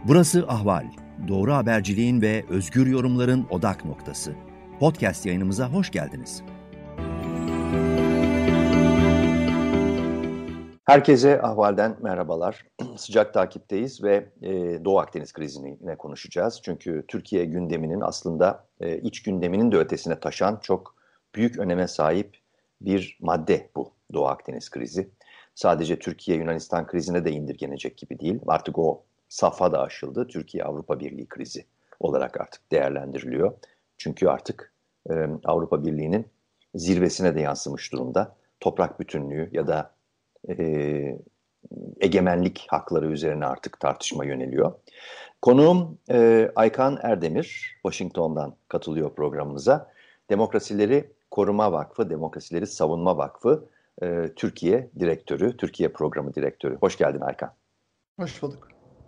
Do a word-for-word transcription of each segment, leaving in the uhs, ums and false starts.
Burası Ahval. Doğru haberciliğin ve özgür yorumların odak noktası. Podcast yayınımıza hoş geldiniz. Herkese Ahval'den merhabalar. Sıcak takipteyiz ve e, Doğu Akdeniz krizini yine konuşacağız. Çünkü Türkiye gündeminin aslında e, iç gündeminin de ötesine taşan çok büyük öneme sahip bir madde bu Doğu Akdeniz krizi. Sadece Türkiye-Yunanistan krizine de indirgenecek gibi değil. Artık o safha da aşıldı. Türkiye-Avrupa Birliği krizi olarak artık değerlendiriliyor. Çünkü artık e, Avrupa Birliği'nin zirvesine de yansımış durumda. Toprak bütünlüğü ya da e, egemenlik hakları üzerine artık tartışma yöneliyor. Konuğum e, Aykan Erdemir, Washington'dan katılıyor programımıza. Demokrasileri Koruma Vakfı, Demokrasileri Savunma Vakfı e, Türkiye Direktörü, Türkiye Programı Direktörü. Hoş geldin Aykan. Hoş bulduk.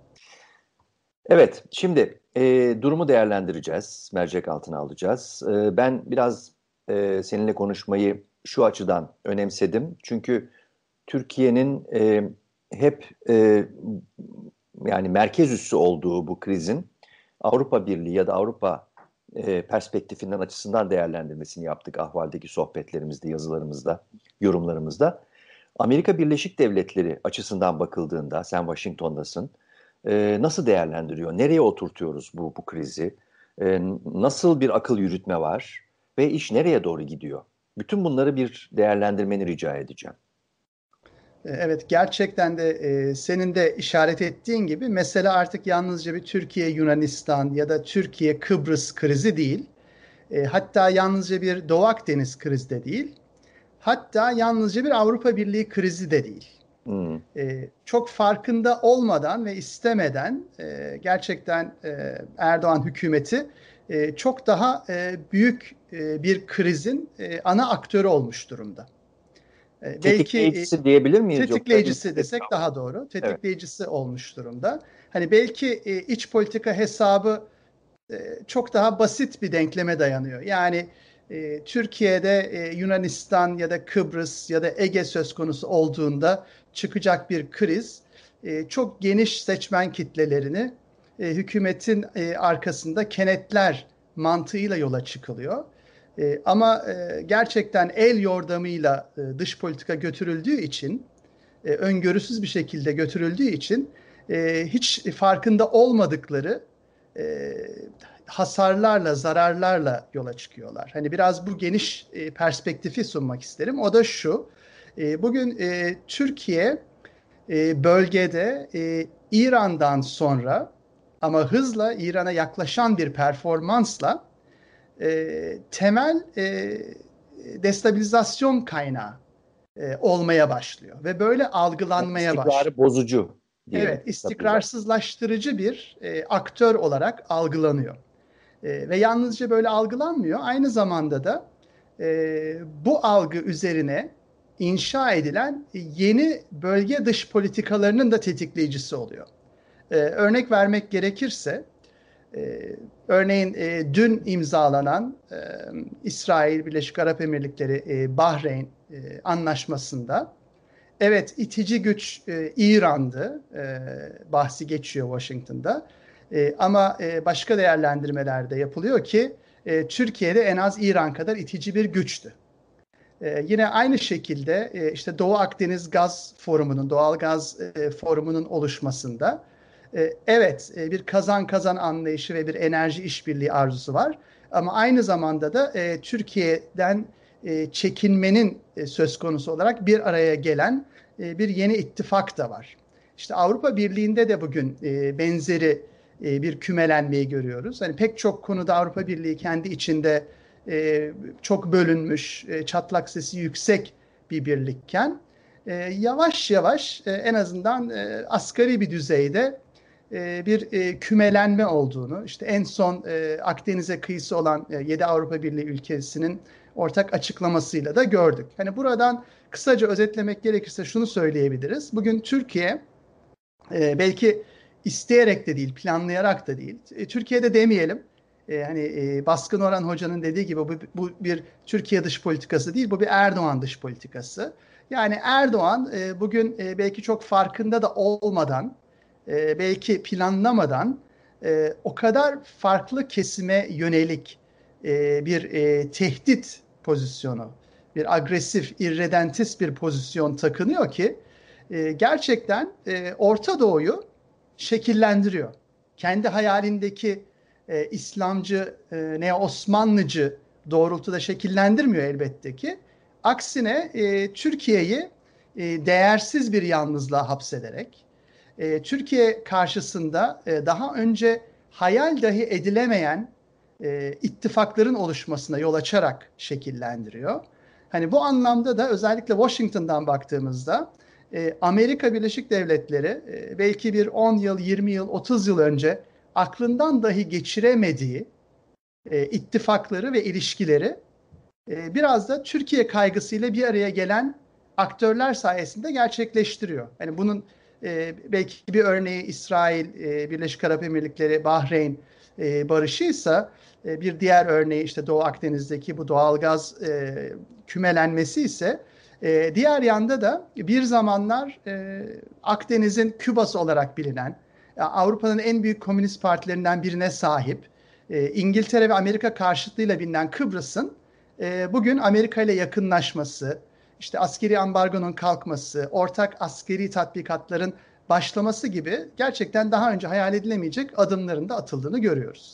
Evet, şimdi e, durumu değerlendireceğiz, mercek altına alacağız. E, ben biraz e, seninle konuşmayı şu açıdan önemsedim. Çünkü Türkiye'nin e, hep e, yani merkez üssü olduğu bu krizin Avrupa Birliği ya da Avrupa e, perspektifinden açısından değerlendirmesini yaptık Ahval'deki sohbetlerimizde, yazılarımızda, yorumlarımızda. Amerika Birleşik Devletleri açısından bakıldığında, sen Washington'dasın, e, nasıl değerlendiriyor, nereye oturtuyoruz bu, bu krizi, e, nasıl bir akıl yürütme var ve iş nereye doğru gidiyor? Bütün bunları bir değerlendirmeni rica edeceğim. Evet, gerçekten de e, senin de işaret ettiğin gibi mesele artık yalnızca bir Türkiye-Yunanistan ya da Türkiye-Kıbrıs krizi değil. E, hatta yalnızca bir Doğu Akdeniz krizi de değil. Hatta yalnızca bir Avrupa Birliği krizi de değil. Hmm. E, çok farkında olmadan ve istemeden e, gerçekten e, Erdoğan hükümeti e, çok daha e, büyük e, bir krizin e, ana aktörü olmuş durumda. E, Tetikleyicisi belki diyebilir miyiz? Tetikleyicisi desek daha doğru. Tetikleyicisi evet. olmuş durumda. Hani belki e, iç politika hesabı e, çok daha basit bir denkleme dayanıyor. Yani e, Türkiye'de e, Yunanistan ya da Kıbrıs ya da Ege söz konusu olduğunda çıkacak bir kriz e, çok geniş seçmen kitlelerini e, hükümetin e, arkasında kenetler mantığıyla yola çıkılıyor. E, ama e, gerçekten el yordamıyla e, dış politika götürüldüğü için, e, öngörüsüz bir şekilde götürüldüğü için e, hiç farkında olmadıkları e, hasarlarla, zararlarla yola çıkıyorlar. Hani biraz bu geniş e, perspektifi sunmak isterim. O da şu, e, bugün e, Türkiye e, bölgede e, İran'dan sonra ama hızla İran'a yaklaşan bir performansla e, temel e, destabilizasyon kaynağı e, olmaya başlıyor ve böyle algılanmaya İstikrarı başlıyor. bozucu diyelim. Evet, istikrarsızlaştırıcı bir e, aktör olarak algılanıyor. E, ve yalnızca böyle algılanmıyor, aynı zamanda da e, bu algı üzerine inşa edilen yeni bölge dış politikalarının da tetikleyicisi oluyor. E, örnek vermek gerekirse, Ee, örneğin e, dün imzalanan e, İsrail, Birleşik Arap Emirlikleri, e, Bahreyn e, anlaşmasında evet itici güç e, İran'dı, e, bahsi geçiyor Washington'da, e, ama e, başka değerlendirmeler de yapılıyor ki e, Türkiye'de en az İran kadar itici bir güçtü. E, yine aynı şekilde e, işte Doğu Akdeniz Gaz Forumu'nun, Doğal Gaz e, Forumu'nun oluşmasında e, evet e, bir kazan kazan anlayışı ve bir enerji işbirliği arzusu var. Ama aynı zamanda da e, Türkiye'den e, çekinmenin e, söz konusu olarak bir araya gelen e, bir yeni ittifak da var. İşte Avrupa Birliği'nde de bugün e, benzeri e, bir kümelenmeyi görüyoruz. Hani pek çok konuda Avrupa Birliği kendi içinde e, çok bölünmüş, e, çatlak sesi yüksek bir birlikken e, yavaş yavaş e, en azından e, asgari bir düzeyde e, bir e, kümelenme olduğunu, işte en son e, Akdeniz'e kıyısı olan e, yedi Avrupa Birliği ülkesinin ortak açıklamasıyla da gördük. Hani buradan kısaca özetlemek gerekirse şunu söyleyebiliriz. Bugün Türkiye e, belki isteyerek de değil, planlayarak da değil, e, Türkiye'de demeyelim, e, hani e, Baskın Orhan Hoca'nın dediği gibi bu, bu bir Türkiye dış politikası değil, bu bir Erdoğan dış politikası. Yani Erdoğan e, bugün e, belki çok farkında da olmadan e, belki planlamadan e, o kadar farklı kesime yönelik e, bir e, tehdit pozisyonu, bir agresif, irredentist bir pozisyon takınıyor ki e, gerçekten e, Orta Doğu'yu şekillendiriyor. Kendi hayalindeki e, İslamcı, e, Neo-Osmanlıcı doğrultuda şekillendirmiyor elbette ki. Aksine e, Türkiye'yi e, değersiz bir yalnızlığa hapsederek, e, Türkiye karşısında e, daha önce hayal dahi edilemeyen e, ittifakların oluşmasına yol açarak şekillendiriyor. Hani bu anlamda da özellikle Washington'dan baktığımızda e, Amerika Birleşik Devletleri e, belki bir on yıl, yirmi yıl, otuz yıl önce aklından dahi geçiremediği e, ittifakları ve ilişkileri e, biraz da Türkiye kaygısıyla bir araya gelen aktörler sayesinde gerçekleştiriyor. Yani bunun e, belki bir örneği İsrail, e, Birleşik Arap Emirlikleri, Bahreyn e, barışıysa e, bir diğer örneği işte Doğu Akdeniz'deki bu doğalgaz e, kümelenmesi ise e, diğer yanda da bir zamanlar e, Akdeniz'in Kübası olarak bilinen Avrupa'nın en büyük komünist partilerinden birine sahip e, İngiltere ve Amerika karşıtlığıyla bilinen Kıbrıs'ın e, bugün Amerika ile yakınlaşması, işte askeri ambargonun kalkması, ortak askeri tatbikatların başlaması gibi gerçekten daha önce hayal edilemeyecek adımların da atıldığını görüyoruz.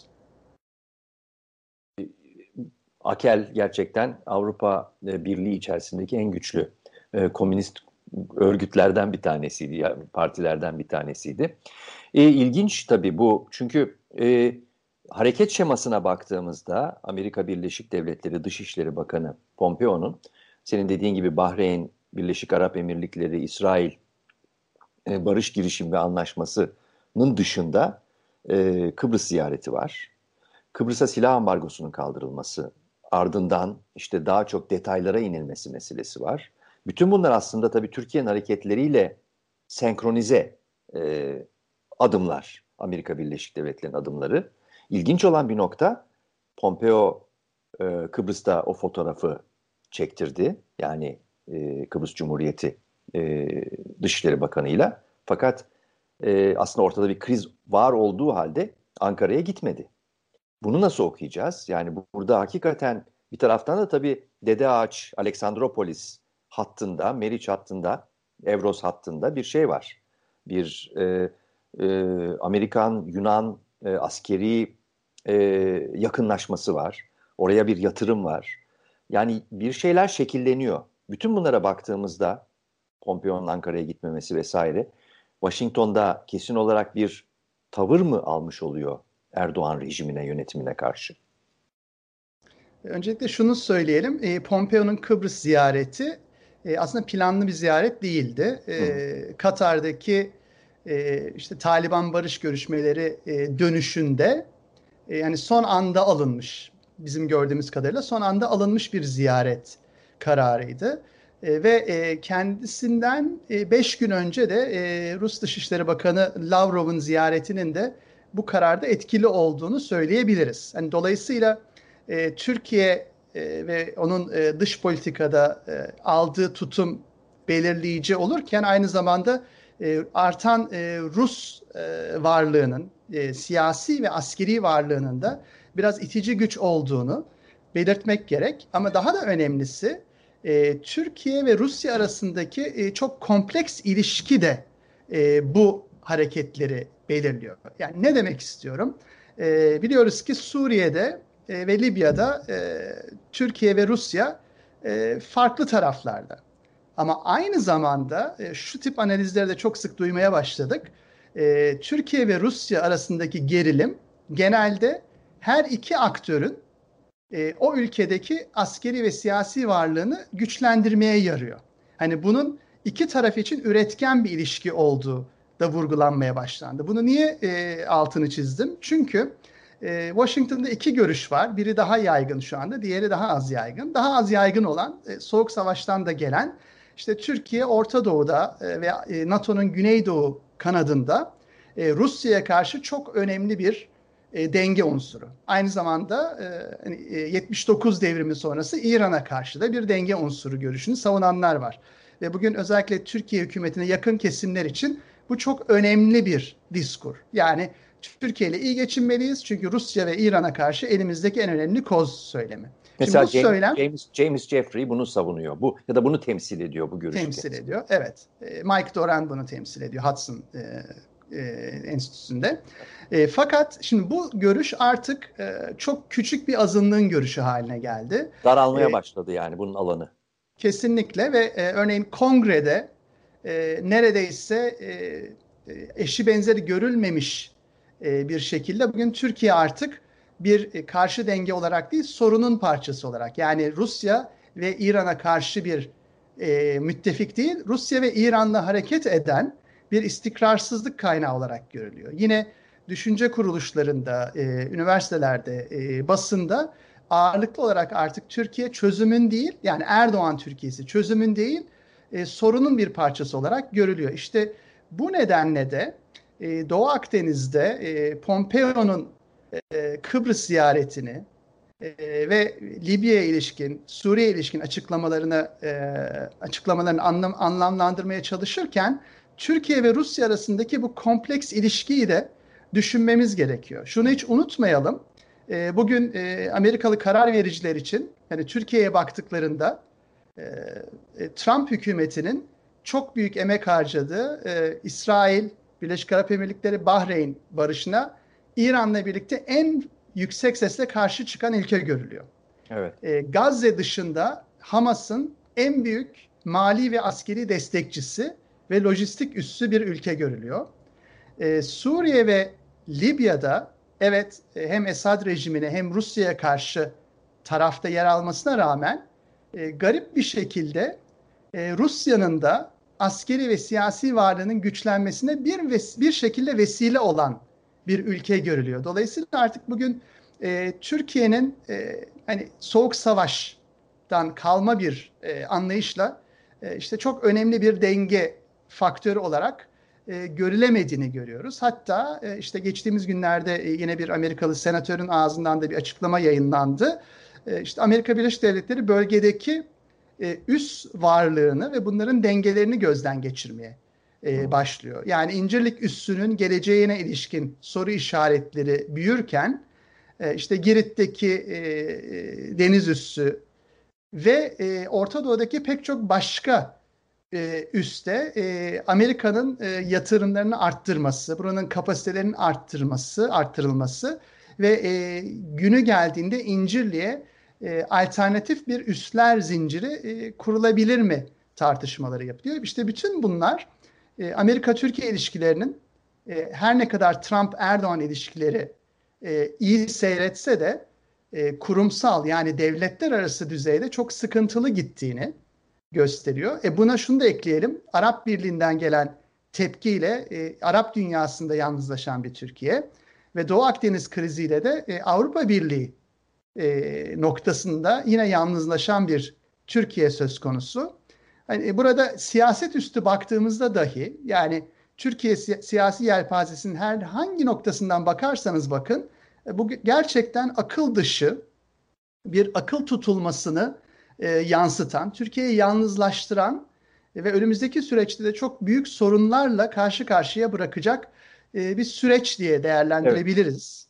AKEL gerçekten Avrupa Birliği içerisindeki en güçlü e, komünist örgütlerden bir tanesiydi, yani partilerden bir tanesiydi. E, ilginç tabii bu, çünkü e, hareket şemasına baktığımızda Amerika Birleşik Devletleri Dışişleri Bakanı Pompeo'nun, senin dediğin gibi Bahreyn, Birleşik Arap Emirlikleri, İsrail e, barış girişimi ve anlaşmasının dışında e, Kıbrıs ziyareti var. Kıbrıs'a silah ambargosunun kaldırılması, ardından işte daha çok detaylara inilmesi meselesi var. Bütün bunlar aslında tabii Türkiye'nin hareketleriyle senkronize e, adımlar, Amerika Birleşik Devletleri'nin adımları. İlginç olan bir nokta, Pompeo e, Kıbrıs'ta o fotoğrafı çektirdi. Yani e, Kıbrıs Cumhuriyeti e, Dışişleri Bakanı'yla. Fakat e, aslında ortada bir kriz var olduğu halde Ankara'ya gitmedi. Bunu nasıl okuyacağız? Yani bu, burada hakikaten bir taraftan da tabii Dede Ağaç, Aleksandropolis hattında, Meriç hattında, Evros hattında bir şey var. Bir e, e, Amerikan-Yunan e, askeri e, yakınlaşması var. Oraya bir yatırım var. Yani bir şeyler şekilleniyor. Bütün bunlara baktığımızda, Pompeo'nun Ankara'ya gitmemesi vesaire, Washington'da kesin olarak bir tavır mı almış oluyor Erdoğan rejimine, yönetimine karşı? Öncelikle şunu söyleyelim. E, Pompeo'nun Kıbrıs ziyareti e, aslında planlı bir ziyaret değildi. E, Katar'daki e, işte Taliban barış görüşmeleri e, dönüşünde e, yani son anda alınmış, bizim gördüğümüz kadarıyla son anda alınmış bir ziyaret kararıydı. E, ve e, kendisinden e, beş gün önce de e, Rus Dışişleri Bakanı Lavrov'un ziyaretinin de bu kararda etkili olduğunu söyleyebiliriz. Yani dolayısıyla e, Türkiye e, ve onun e, dış politikada e, aldığı tutum belirleyici olurken aynı zamanda e, artan e, Rus e, varlığının, e, siyasi ve askeri varlığının da biraz itici güç olduğunu belirtmek gerek. Ama daha da önemlisi e, Türkiye ve Rusya arasındaki e, çok kompleks ilişki de e, bu hareketleri belirliyor. Yani ne demek istiyorum? E, biliyoruz ki Suriye'de e, ve Libya'da e, Türkiye ve Rusya e, farklı taraflarda. Ama aynı zamanda e, şu tip analizleri de çok sık duymaya başladık. E, Türkiye ve Rusya arasındaki gerilim genelde her iki aktörün e, o ülkedeki askeri ve siyasi varlığını güçlendirmeye yarıyor. Hani bunun iki taraf için üretken bir ilişki olduğu da vurgulanmaya başlandı. Bunu niye e, altını çizdim? Çünkü e, Washington'da iki görüş var. Biri daha yaygın şu anda, diğeri daha az yaygın. Daha az yaygın olan e, Soğuk Savaş'tan da gelen işte Türkiye Orta Doğu'da e, ve e, NATO'nun Güneydoğu kanadında e, Rusya'ya karşı çok önemli bir e, denge unsuru. Aynı zamanda e, hani, e, yetmiş dokuz devrimi sonrası İran'a karşı da bir denge unsuru görüşünü savunanlar var. Ve bugün özellikle Türkiye hükümetine yakın kesimler için Bu çok önemli bir diskur. Yani Türkiye ile iyi geçinmeliyiz çünkü Rusya ve İran'a karşı elimizdeki en önemli koz söylemi. Şimdi Mesela bu James, söylem James, James Jeffrey bunu savunuyor. Bu ya da bunu temsil ediyor, bu görüşü temsil temsil ediyor. Evet. E, Mike Doran bunu temsil ediyor Hudson e, e, Enstitüsü'nde. E, fakat şimdi bu görüş artık e, çok küçük bir azınlığın görüşü haline geldi. daralmaya E, başladı yani bunun alanı. Kesinlikle ve e, örneğin kongrede e, neredeyse e, e, eşi benzeri görülmemiş e, bir şekilde bugün Türkiye artık bir e, karşı denge olarak değil sorunun parçası olarak, yani Rusya ve İran'a karşı bir e, müttefik değil, Rusya ve İran'la hareket eden bir istikrarsızlık kaynağı olarak görülüyor. Yine düşünce kuruluşlarında, e, üniversitelerde, e, basında ağırlıklı olarak artık Türkiye çözümün değil, yani Erdoğan Türkiye'si çözümün değil, e, sorunun bir parçası olarak görülüyor. İşte bu nedenle de e, Doğu Akdeniz'de e, Pompeo'nun e, Kıbrıs ziyaretini e, ve Libya'ya ilişkin, Suriye'ye ilişkin açıklamalarını e, açıklamalarını anlam, anlamlandırmaya çalışırken Türkiye ve Rusya arasındaki bu kompleks ilişkiyi de düşünmemiz gerekiyor. Şunu hiç unutmayalım. E, bugün e, Amerikalı karar vericiler için, yani Türkiye'ye baktıklarında e, e, Trump hükümetinin çok büyük emek harcadığı e, İsrail, Birleşik Arap Emirlikleri, Bahreyn barışına İran'la birlikte en yüksek sesle karşı çıkan ülke görülüyor. Evet. E, Gazze dışında Hamas'ın en büyük mali ve askeri destekçisi ve lojistik üssü bir ülke görülüyor. E, Suriye ve Libya'da evet e, hem Esad rejimine hem Rusya'ya karşı tarafta yer almasına rağmen e, garip bir şekilde e, Rusya'nın da askeri ve siyasi varlığının güçlenmesine bir ves- bir şekilde vesile olan bir ülke görülüyor. Dolayısıyla artık bugün e, Türkiye'nin e, hani soğuk savaştan kalma bir e, anlayışla e, işte çok önemli bir denge faktörü olarak e, görülemediğini görüyoruz. Hatta e, işte geçtiğimiz günlerde e, yine bir Amerikalı senatörün ağzından da bir açıklama yayınlandı. E, işte Amerika Birleşik Devletleri bölgedeki e, üs varlığını ve bunların dengelerini gözden geçirmeye e, başlıyor. Yani İncirlik üssünün geleceğine ilişkin soru işaretleri büyürken e, işte Girit'teki e, e, deniz üssü ve e, Orta Doğu'daki pek çok başka e, üste e, Amerika'nın e, yatırımlarını arttırması, buranın kapasitelerinin arttırması, arttırılması ve e, günü geldiğinde İncirli'ye e, alternatif bir üsler zinciri e, kurulabilir mi tartışmaları yapılıyor. İşte bütün bunlar e, Amerika-Türkiye ilişkilerinin e, her ne kadar Trump-Erdoğan ilişkileri e, iyi seyretse de e, kurumsal, yani devletler arası düzeyde çok sıkıntılı gittiğini gösteriyor. E buna şunu da ekleyelim. Arap Birliği'nden gelen tepkiyle e, Arap dünyasında yalnızlaşan bir Türkiye ve Doğu Akdeniz kriziyle de e, Avrupa Birliği e, noktasında yine yalnızlaşan bir Türkiye söz konusu. Hani e, burada siyaset üstü baktığımızda dahi, yani Türkiye si- siyasi yelpazesinin her hangi noktasından bakarsanız bakın, e, bu gerçekten akıl dışı bir akıl tutulmasını e, yansıtan, Türkiye'yi yalnızlaştıran e, ve önümüzdeki süreçte de çok büyük sorunlarla karşı karşıya bırakacak e, bir süreç diye Evet. değerlendirebiliriz.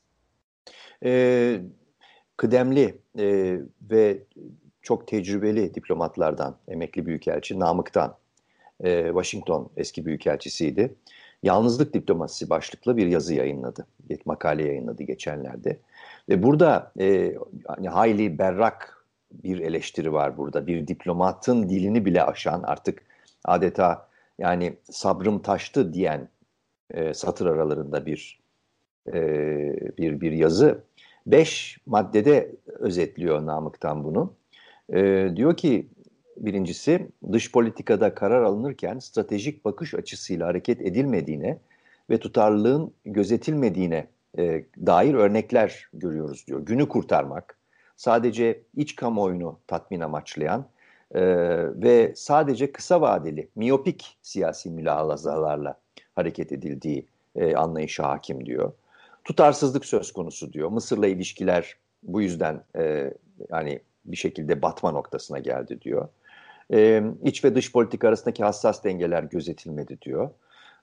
Ee, kıdemli e, ve çok tecrübeli diplomatlardan emekli büyükelçi Namık'tan, e, Washington eski büyükelçisiydi. Yalnızlık diplomasisi başlıklı bir yazı yayınladı. Bir makale yayınladı geçenlerde. Ve burada e, hani hayli berrak bir eleştiri var burada. Bir diplomatın dilini bile aşan, artık adeta yani sabrım taştı diyen e, satır aralarında bir e, bir bir yazı. Beş maddede özetliyor Namık'tan bunu. E, diyor ki birincisi, dış politikada karar alınırken stratejik bakış açısıyla hareket edilmediğine ve tutarlılığın gözetilmediğine e, dair örnekler görüyoruz diyor. Günü kurtarmak, sadece iç kamuoyunu tatmin amaçlayan e, ve sadece kısa vadeli, miyopik siyasi mülahazalarla hareket edildiği e, anlayışı hakim diyor. Tutarsızlık söz konusu diyor. Mısır'la ilişkiler bu yüzden e, yani bir şekilde batma noktasına geldi diyor. E, iç ve dış politika arasındaki hassas dengeler gözetilmedi diyor.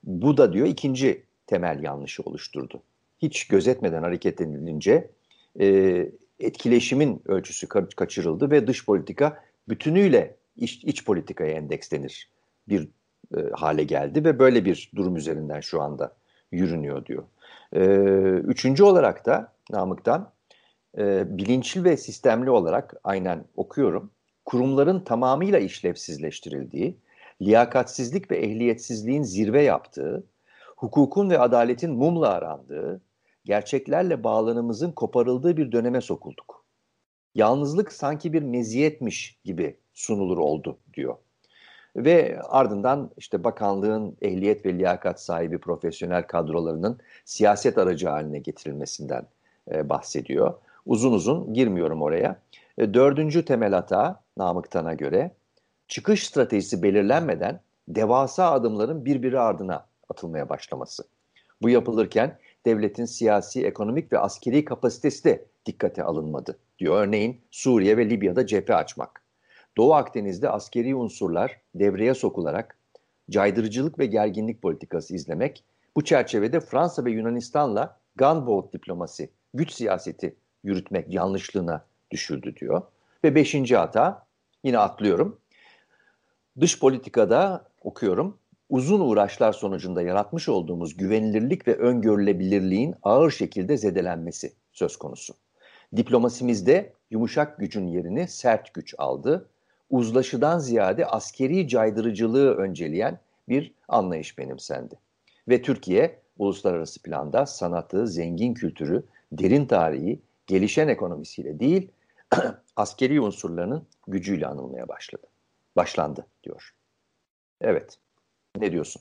Bu da diyor ikinci temel yanlışı oluşturdu. Hiç gözetmeden hareket edilince e, etkileşimin ölçüsü kaçırıldı ve dış politika bütünüyle iç, iç politikaya endekslenir bir e, hale geldi ve böyle bir durum üzerinden şu anda yürünüyor diyor. E, üçüncü olarak da Namık'tan e, bilinçli ve sistemli olarak aynen okuyorum. Kurumların tamamıyla işlevsizleştirildiği, liyakatsizlik ve ehliyetsizliğin zirve yaptığı, hukukun ve adaletin mumla arandığı, gerçeklerle bağlanımızın koparıldığı bir döneme sokulduk. Yalnızlık sanki bir meziyetmiş gibi sunulur oldu diyor. Ve ardından işte bakanlığın ehliyet ve liyakat sahibi profesyonel kadrolarının siyaset aracı haline getirilmesinden e, bahsediyor. Uzun uzun girmiyorum oraya. E, dördüncü temel hata Namık Tan'a göre çıkış stratejisi belirlenmeden devasa adımların birbiri ardına atılmaya başlaması. Bu yapılırken devletin siyasi, ekonomik ve askeri kapasitesi de dikkate alınmadı diyor. Örneğin Suriye ve Libya'da cephe açmak. Doğu Akdeniz'de askeri unsurlar devreye sokularak caydırıcılık ve gerginlik politikası izlemek, bu çerçevede Fransa ve Yunanistan'la gunboat diplomasi, güç siyaseti yürütmek yanlışlığına düşürdü diyor. Ve beşinci hata, yine atlıyorum, dış politikada okuyorum, uzun uğraşlar sonucunda yaratmış olduğumuz güvenilirlik ve öngörülebilirliğin ağır şekilde zedelenmesi söz konusu. Diplomasimizde yumuşak gücün yerini sert güç aldı. Uzlaşıdan ziyade askeri caydırıcılığı önceleyen bir anlayış benimsendi. Ve Türkiye uluslararası planda sanatı, zengin kültürü, derin tarihi, gelişen ekonomisiyle değil, askeri unsurlarının gücüyle anılmaya başladı. Başlandı diyor. Evet. Ne diyorsun?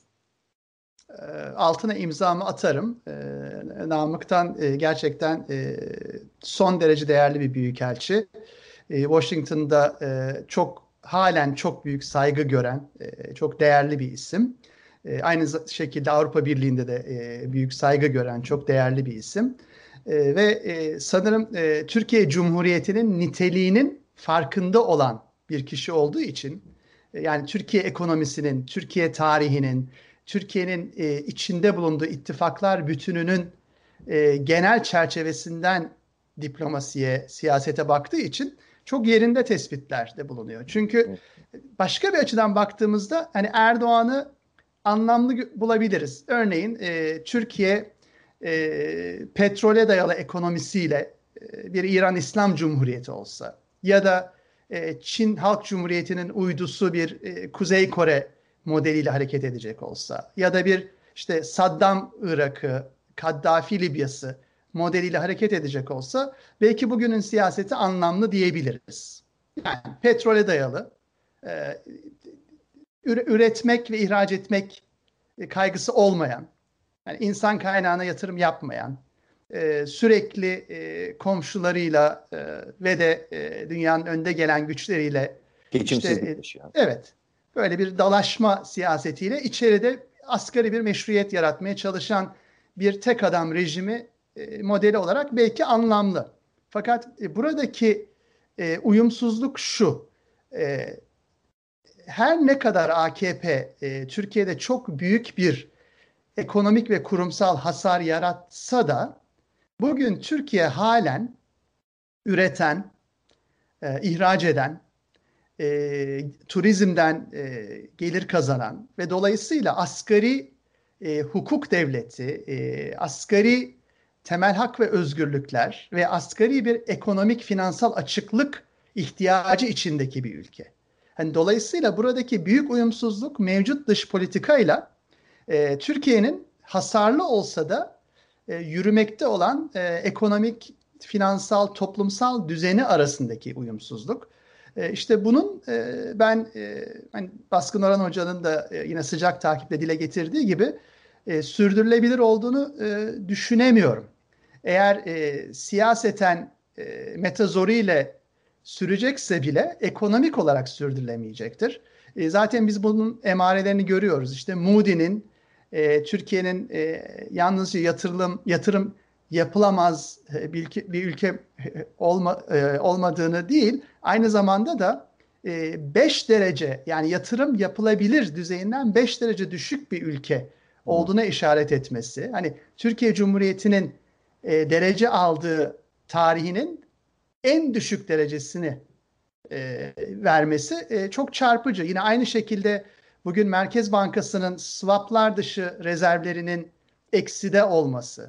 Altına imzamı atarım. Namık'tan gerçekten son derece değerli bir büyükelçi. Washington'da çok halen çok büyük saygı gören, çok değerli bir isim. Aynı şekilde Avrupa Birliği'nde de büyük saygı gören, çok değerli bir isim. Ve sanırım Türkiye Cumhuriyeti'nin niteliğinin farkında olan bir kişi olduğu için, yani Türkiye ekonomisinin, Türkiye tarihinin, Türkiye'nin e, içinde bulunduğu ittifaklar bütününün e, genel çerçevesinden diplomasiye, siyasete baktığı için çok yerinde tespitlerde bulunuyor. Çünkü başka bir açıdan baktığımızda hani Erdoğan'ı anlamlı bulabiliriz. Örneğin e, Türkiye e, petrole dayalı ekonomisiyle e, bir İran İslam Cumhuriyeti olsa ya da e, Çin Halk Cumhuriyeti'nin uydusu bir e, Kuzey Kore modeliyle hareket edecek olsa ya da bir işte Saddam Irak'ı, Kaddafi Libya'sı modeliyle hareket edecek olsa belki bugünün siyaseti anlamlı diyebiliriz. Yani petrole dayalı, e, üretmek ve ihraç etmek kaygısı olmayan, yani insan kaynağına yatırım yapmayan, e, sürekli e, komşularıyla e, ve de e, dünyanın önde gelen güçleriyle geçimsizlik işte, yaşayan. e, evet, böyle bir dalaşma siyasetiyle içeride asgari bir meşruiyet yaratmaya çalışan bir tek adam rejimi e, modeli olarak belki anlamlı. Fakat e, buradaki e, uyumsuzluk şu: e, her ne kadar A K P e, Türkiye'de çok büyük bir ekonomik ve kurumsal hasar yaratsa da bugün Türkiye halen üreten, e, ihraç eden, e, turizmden e, gelir kazanan ve dolayısıyla asgari e, hukuk devleti, e, asgari temel hak ve özgürlükler ve asgari bir ekonomik finansal açıklık ihtiyacı içindeki bir ülke. Yani dolayısıyla buradaki büyük uyumsuzluk mevcut dış politikayla e, Türkiye'nin hasarlı olsa da e, yürümekte olan e, ekonomik, finansal, toplumsal düzeni arasındaki uyumsuzluk. E, işte bunun e, ben e, hani Baskın Orhan Hoca'nın da e, yine sıcak takiple dile getirdiği gibi e, sürdürülebilir olduğunu e, düşünemiyorum. Eğer e, siyaseten e, metazoriyle sürecekse bile ekonomik olarak sürdürülemeyecektir. E, zaten biz bunun emarelerini görüyoruz. İşte Moody'nin e, Türkiye'nin e, yalnızca yatırım yatırım yapılamaz e, bir ülke, bir ülke olma, e, olmadığını değil, aynı zamanda da e, beş derece, yani yatırım yapılabilir düzeyinden beş derece düşük bir ülke Hı. olduğuna işaret etmesi, hani Türkiye Cumhuriyeti'nin e, derece aldığı tarihinin en düşük derecesini e, vermesi e, çok çarpıcı. Yine aynı şekilde bugün Merkez Bankası'nın swaplar dışı rezervlerinin ekside olması,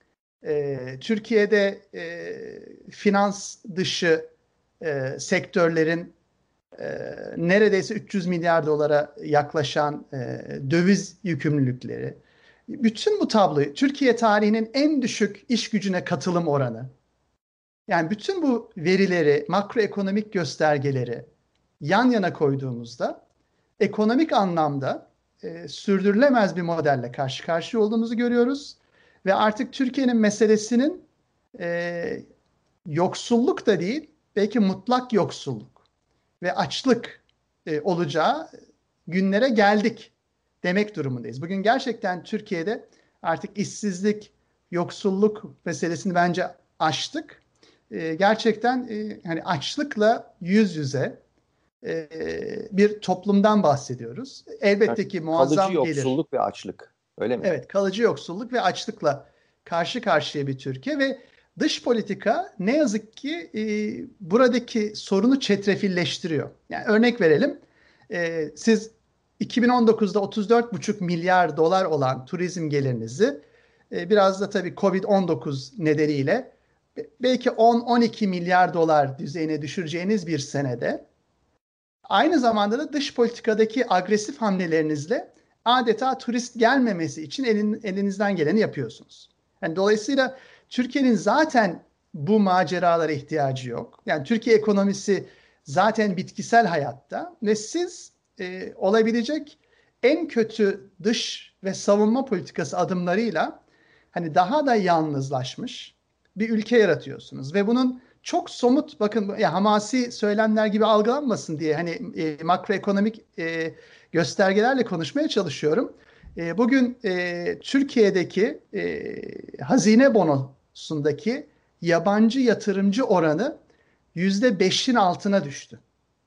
e, Türkiye'de e, finans dışı e, sektörlerin e, neredeyse üç yüz milyar dolara yaklaşan e, döviz yükümlülükleri, bütün bu tabloyu, Türkiye tarihinin en düşük iş gücüne katılım oranı, yani bütün bu verileri, makroekonomik göstergeleri yan yana koyduğumuzda ekonomik anlamda e, sürdürülemez bir modelle karşı karşıya olduğumuzu görüyoruz. Ve artık Türkiye'nin meselesinin e, yoksulluk da değil, belki mutlak yoksulluk ve açlık e, olacağı günlere geldik demek durumundayız. Bugün gerçekten Türkiye'de artık işsizlik, yoksulluk meselesini bence aştık. E, gerçekten e, hani açlıkla yüz yüze e, bir toplumdan bahsediyoruz. Yani Elbette ki kalıcı muazzam gelir. yoksulluk ve açlık. Öyle mi? Evet, kalıcı yoksulluk ve açlıkla karşı karşıya bir Türkiye ve dış politika ne yazık ki e, buradaki sorunu çetrefilleştiriyor. Yani örnek verelim, e, siz iki bin on dokuzda otuz dört buçuk milyar dolar olan turizm gelirinizi e, biraz da tabii kovid on dokuz nedeniyle belki on on iki milyar dolar düzeyine düşüreceğiniz bir senede aynı zamanda da dış politikadaki agresif hamlelerinizle adeta turist gelmemesi için elin, elinizden geleni yapıyorsunuz. Yani dolayısıyla Türkiye'nin zaten bu maceralara ihtiyacı yok. Yani Türkiye ekonomisi zaten bitkisel hayatta ve siz e, olabilecek en kötü dış ve savunma politikası adımlarıyla hani daha da yalnızlaşmış bir ülke yaratıyorsunuz ve bunun çok somut, bakın ya, hamasi söylemler gibi algılanmasın diye hani e, makroekonomik e, göstergelerle konuşmaya çalışıyorum. E, bugün e, Türkiye'deki e, hazine bonosundaki yabancı yatırımcı oranı yüzde beşin altına düştü.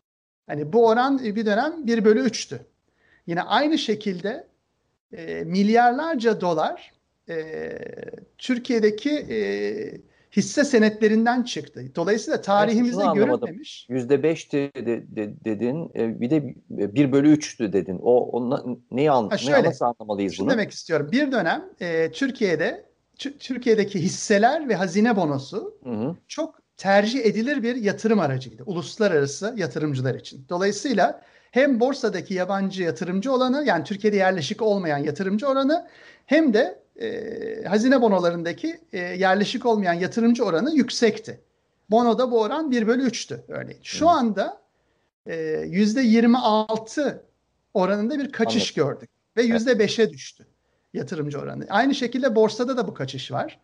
Hani bu oran bir dönem bir bölü üçtü. Yine aynı şekilde e, milyarlarca dolar e, Türkiye'deki e, hisse senetlerinden çıktı. Dolayısıyla Ben şunu tarihimizde anlamadım. görülmemiş. Yüzde beşti de, de- dedin, e, bir de bir bölü üçtü dedin. O, o na- neyi an, Ha ne şöyle, nasıl anlamalıyız şunu bunu? demek istiyorum. Bir dönem e, Türkiye'de Tü- Türkiye'deki hisseler ve hazine bonosu Hı hı. çok tercih edilir bir yatırım aracıydı uluslararası yatırımcılar için. Dolayısıyla hem borsadaki yabancı yatırımcı olanı, yani Türkiye'de yerleşik olmayan yatırımcı oranı, hem de e, hazine bonolarındaki e, yerleşik olmayan yatırımcı oranı yüksekti. Bonoda bu oran bir bölü üçtü örneğin. Hı Şu hı. anda e, yüzde yirmi altı oranında bir kaçış Anladım. gördük ve Evet. yüzde beşe düştü yatırımcı oranı. Aynı şekilde borsada da bu kaçış var.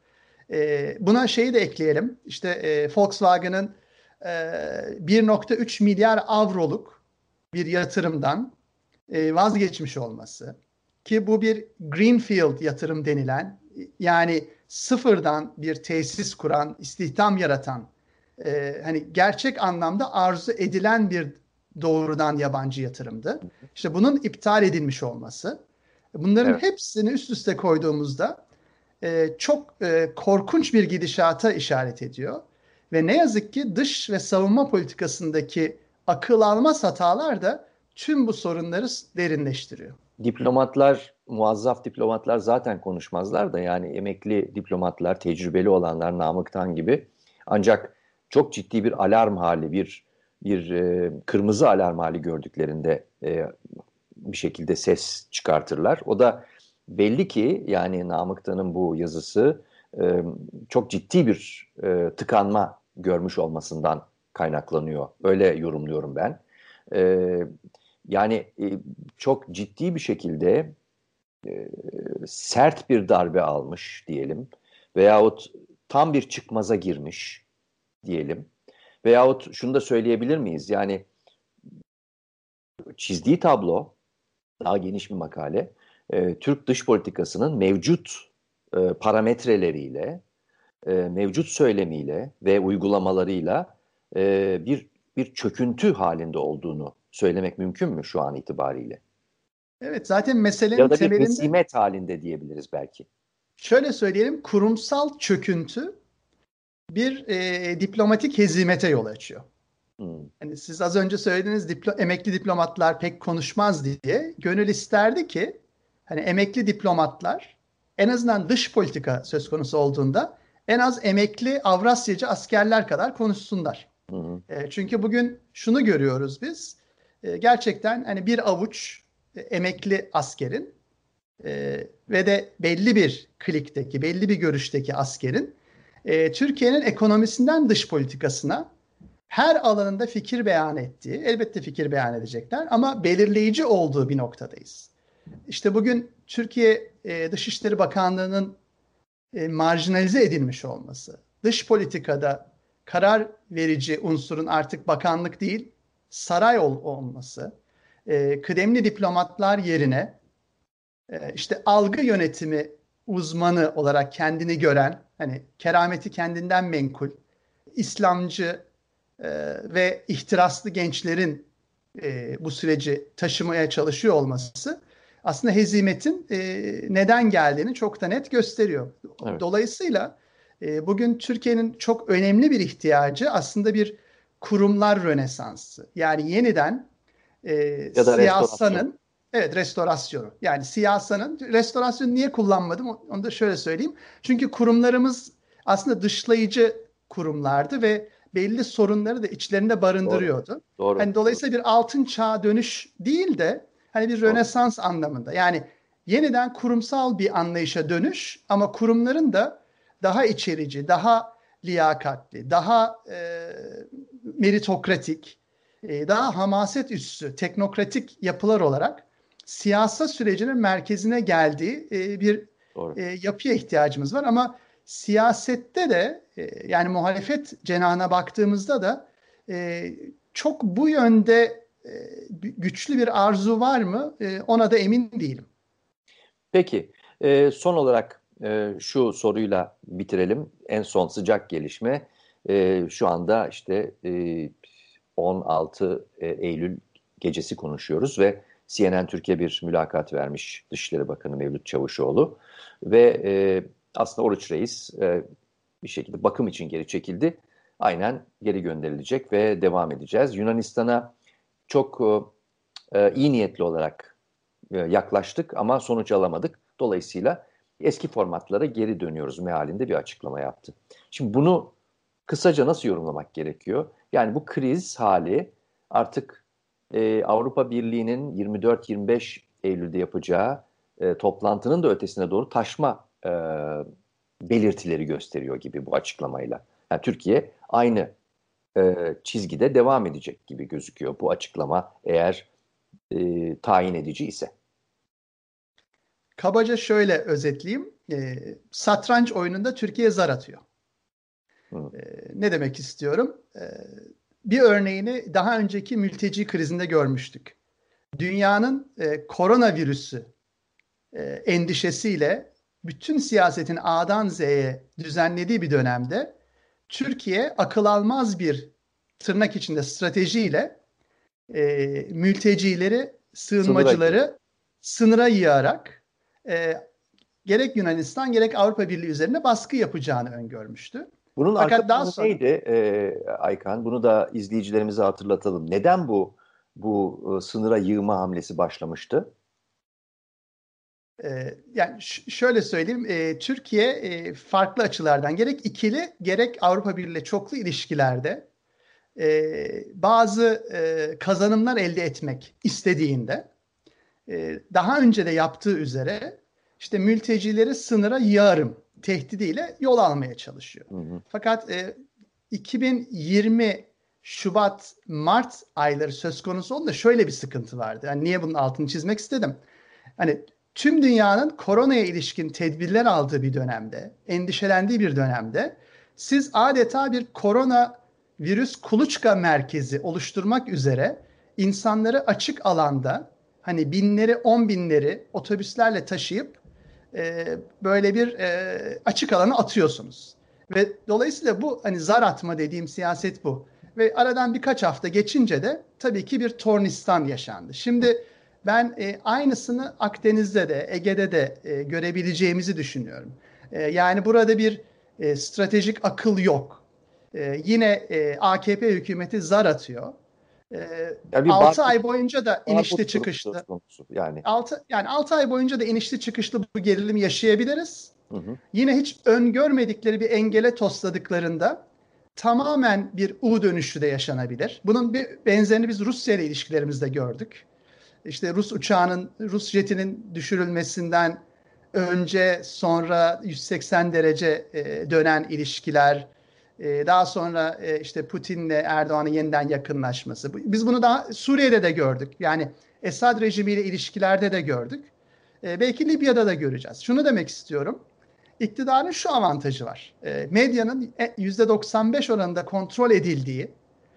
E, buna şeyi de ekleyelim. İşte e, Volkswagen'ın e, bir nokta üç milyar avroluk bir yatırımdan e, vazgeçmiş olması, ki bu bir greenfield yatırım denilen, yani sıfırdan bir tesis kuran, istihdam yaratan, e, hani gerçek anlamda arzu edilen bir doğrudan yabancı yatırımdı. İşte bunun iptal edilmiş olması. Bunların Evet. hepsini üst üste koyduğumuzda e, çok e, korkunç bir gidişata işaret ediyor. Ve ne yazık ki dış ve savunma politikasındaki akıl almaz hatalar da tüm bu sorunları derinleştiriyor. Diplomatlar, muazzaf diplomatlar zaten konuşmazlar da, yani emekli diplomatlar, tecrübeli olanlar, Namıktan gibi, ancak çok ciddi bir alarm hali, bir bir e, kırmızı alarm hali gördüklerinde e, bir şekilde ses çıkartırlar. O da belli ki, yani Namıktan'ın bu yazısı e, çok ciddi bir e, tıkanma görmüş olmasından kaynaklanıyor. Öyle yorumluyorum ben. E, Yani e, çok ciddi bir şekilde e, sert bir darbe almış diyelim, veyahut tam bir çıkmaza girmiş diyelim, veyahut şunu da söyleyebilir miyiz? Yani çizdiği tablo, daha geniş bir makale, e, Türk dış politikasının mevcut e, parametreleriyle, e, mevcut söylemiyle ve uygulamalarıyla e, bir bir çöküntü halinde olduğunu söylemek mümkün mü şu an itibariyle? Evet, zaten meselenin Ya da bir temelinde hesimet halinde diyebiliriz belki. şöyle söyleyelim, kurumsal çöküntü bir e, diplomatik hezimete yol açıyor. Hmm. Hani siz az önce söylediğiniz diplo emekli diplomatlar pek konuşmaz diye gönül isterdi ki hani emekli diplomatlar en azından dış politika söz konusu olduğunda en az emekli Avrasyacı askerler kadar konuşsunlar. Hı hı. E, çünkü bugün şunu görüyoruz biz. E, gerçekten hani bir avuç e, emekli askerin e, ve de belli bir klikteki, belli bir görüşteki askerin e, Türkiye'nin ekonomisinden dış politikasına her alanında fikir beyan ettiği, elbette fikir beyan edecekler ama belirleyici olduğu bir noktadayız. İşte bugün Türkiye e, Dışişleri Bakanlığı'nın e, marjinalize edilmiş olması, dış politikada karar verici unsurun artık bakanlık değil, saray ol olması, e, kıdemli diplomatlar yerine e, işte algı yönetimi uzmanı olarak kendini gören, hani kerameti kendinden menkul, İslamcı e, ve ihtiraslı gençlerin e, bu süreci taşımaya çalışıyor olması aslında hezimetin e, neden geldiğini çok da net gösteriyor. Evet. Dolayısıyla e, bugün Türkiye'nin çok önemli bir ihtiyacı aslında bir kurumlar rönesansı. Yani yeniden e, Ya da restorasyon. siyasanın, evet, restorasyonu. Yani siyasanın, restorasyonu niye kullanmadım onu da şöyle söyleyeyim. Çünkü kurumlarımız aslında dışlayıcı kurumlardı ve belli sorunları da içlerinde Doğru. barındırıyordu. Doğru. Hani Doğru. dolayısıyla bir altın çağa dönüş değil de hani bir Doğru. rönesans anlamında. Yani yeniden kurumsal bir anlayışa dönüş ama kurumların da daha içerici, daha liyakatli, daha e, meritokratik, e, daha hamaset üssü, teknokratik yapılar olarak siyasa sürecinin merkezine geldiği e, bir Doğru. e, yapıya ihtiyacımız var. Ama siyasette de e, yani muhalefet cenahına baktığımızda da e, çok bu yönde e, güçlü bir arzu var mı? E, ona da emin değilim. Peki, e, son olarak e, şu soruyla bitirelim. En son sıcak gelişme e, şu anda işte e, on altı Eylül gecesi konuşuyoruz ve C N N Türkiye bir mülakat vermiş Dışişleri Bakanı Mevlüt Çavuşoğlu ve e, aslında Oruç Reis e, bir şekilde bakım için geri çekildi. Aynen geri gönderilecek ve devam edeceğiz. Yunanistan'a çok e, iyi niyetli olarak e, yaklaştık ama sonuç alamadık. Dolayısıyla eski formatlara geri dönüyoruz mealinde bir açıklama yaptı. Şimdi bunu kısaca nasıl yorumlamak gerekiyor? Yani bu kriz hali artık e, Avrupa Birliği'nin yirmi dört yirmi beş Eylül'de yapacağı e, toplantının da ötesine doğru taşma e, belirtileri gösteriyor gibi bu açıklamayla. Yani Türkiye aynı e, çizgide devam edecek gibi gözüküyor bu açıklama eğer e, tayin edici ise. Kabaca şöyle özetleyeyim. E, satranç oyununda Türkiye zar atıyor. Hı. E, ne demek istiyorum? E, bir örneğini daha önceki mülteci krizinde görmüştük. Dünyanın e, koronavirüsü e, endişesiyle bütün siyasetin A'dan Z'ye düzenlediği bir dönemde Türkiye akıl almaz bir tırnak içinde stratejiyle e, mültecileri, Sınıra girdi. sığınmacıları sınıra yığarak e, gerek Yunanistan gerek Avrupa Birliği üzerine baskı yapacağını öngörmüştü. Bunun arka Fakat daha planı sonra neydi e, Aykan? Bunu da izleyicilerimize hatırlatalım. Neden bu bu e, sınıra yığma hamlesi başlamıştı? e, yani ş- şöyle söyleyeyim, e, Türkiye e, farklı açılardan gerek ikili gerek Avrupa Birliği ile çoklu ilişkilerde e, bazı e, kazanımlar elde etmek istediğinde e, daha önce de yaptığı üzere işte mültecileri sınıra yığarım tehdidiyle yol almaya çalışıyor. Hı hı. Fakat e, iki bin yirmi Şubat Mart ayları söz konusu olduğunda şöyle bir sıkıntı vardı. Yani niye bunun altını çizmek istedim? Hani tüm dünyanın koronaya ilişkin tedbirler aldığı bir dönemde, endişelendiği bir dönemde siz adeta bir korona virüs kuluçka merkezi oluşturmak üzere insanları açık alanda hani binleri, on binleri otobüslerle taşıyıp e, böyle bir e, açık alana atıyorsunuz. Ve dolayısıyla bu hani zar atma dediğim siyaset bu. Ve aradan birkaç hafta geçince de tabii ki bir tornistan yaşandı. Şimdi Ben e, aynısını Akdeniz'de de, Ege'de de e, görebileceğimizi düşünüyorum. E, yani burada bir e, stratejik akıl yok. E, yine e, A K P hükümeti zar atıyor. E, Yani bir altı barbut, ay boyunca da inişli barbut durumu söz çıkışlı, konusu yani. altı yani altı ay boyunca da inişli çıkışlı bu gerilimi yaşayabiliriz. Hı hı. Yine hiç öngörmedikleri bir engele tosladıklarında tamamen bir U dönüşü de yaşanabilir. Bunun bir benzerini biz Rusya ile ilişkilerimizde gördük. İşte Rus uçağının, Rus jetinin düşürülmesinden önce sonra yüz seksen derece e, dönen ilişkiler, e, daha sonra e, işte Putin'le Erdoğan'ın yeniden yakınlaşması. Biz bunu daha Suriye'de de gördük. Yani Esad rejimiyle ilişkilerde de gördük. E, belki Libya'da da göreceğiz. Şunu demek istiyorum. İktidarın şu avantajı var. E, medyanın yüzde doksan beş oranında kontrol edildiği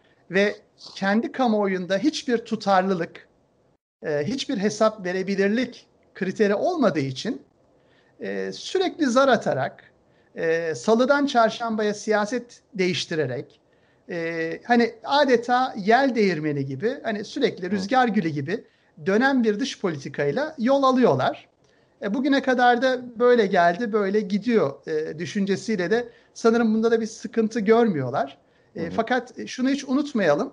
ve kendi kamuoyunda hiçbir tutarlılık, e, hiçbir hesap verebilirlik kriteri olmadığı için e, sürekli zar atarak, e, salıdan çarşambaya siyaset değiştirerek, e, hani adeta yel değirmeni gibi, hani sürekli rüzgar gülü gibi dönen bir dış politikayla yol alıyorlar. E, bugüne kadar da böyle geldi, böyle gidiyor e, düşüncesiyle de sanırım bunda da bir sıkıntı görmüyorlar. E, Hı hı. fakat şunu hiç unutmayalım.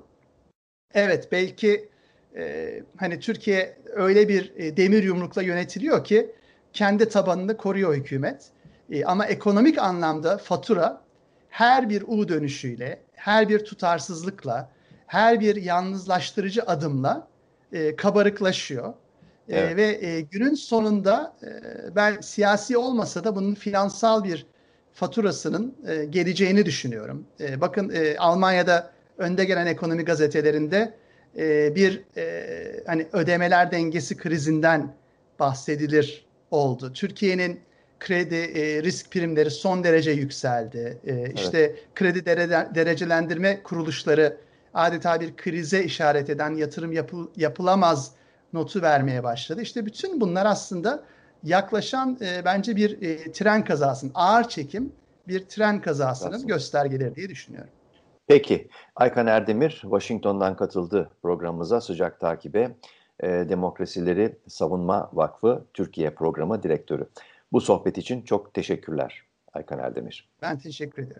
Evet, belki e, hani Türkiye öyle bir e, demir yumrukla yönetiliyor ki kendi tabanını koruyor hükümet. E, ama ekonomik anlamda fatura her bir U dönüşüyle, her bir tutarsızlıkla, her bir yalnızlaştırıcı adımla e, kabarıklaşıyor. E, Evet. ve e, günün sonunda e, ben siyasi olmasa da bunun finansal bir faturasının e, geleceğini düşünüyorum. E, bakın e, Almanya'da önde gelen ekonomi gazetelerinde e, bir e, hani ödemeler dengesi krizinden bahsedilir oldu. Türkiye'nin kredi e, risk primleri son derece yükseldi. E, Evet. işte kredi dere, derecelendirme kuruluşları adeta bir krize işaret eden yatırım yapı, yapılamaz notu vermeye başladı. İşte bütün bunlar aslında yaklaşan e, bence bir e, tren kazasının, ağır çekim bir tren kazasının Aslında. göstergeleri diye düşünüyorum. Peki, Aykan Erdemir Washington'dan katıldı programımıza sıcak takibe. E, Demokrasileri Savunma Vakfı Türkiye Programı Direktörü. Bu sohbet için çok teşekkürler Aykan Erdemir. Ben teşekkür ederim.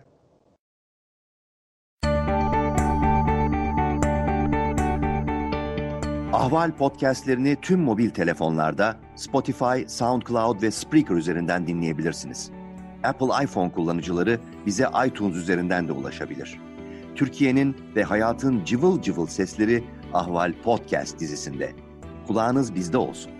Ahval podcastlerini tüm mobil telefonlarda Spotify, SoundCloud ve Spreaker üzerinden dinleyebilirsiniz. Apple iPhone kullanıcıları bize iTunes üzerinden de ulaşabilir. Türkiye'nin ve hayatın cıvıl cıvıl sesleri Ahval Podcast dizisinde. Kulağınız bizde olsun.